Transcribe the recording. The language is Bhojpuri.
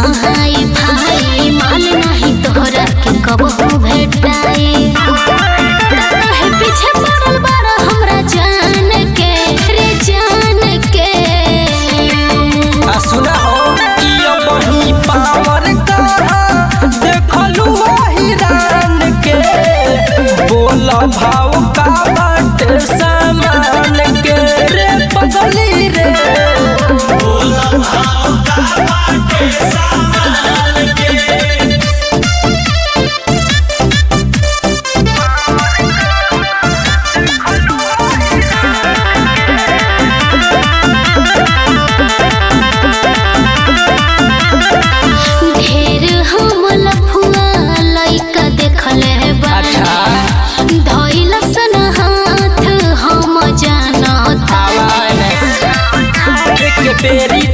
हाय भाई माल नहीं तोहरा के कबहू भेटाई काहे पीछे पड़ल बारा हमरा जान के रे जान के सुना हो यो बही पावर का देखलू हिरान के बोला भाव का बाटे सामान के रे पगली रे बोला भाव का बाटे सामान के ढेर हम लफुआ लइका देखले बा धइलस न हाथ हम जानत एक बेरी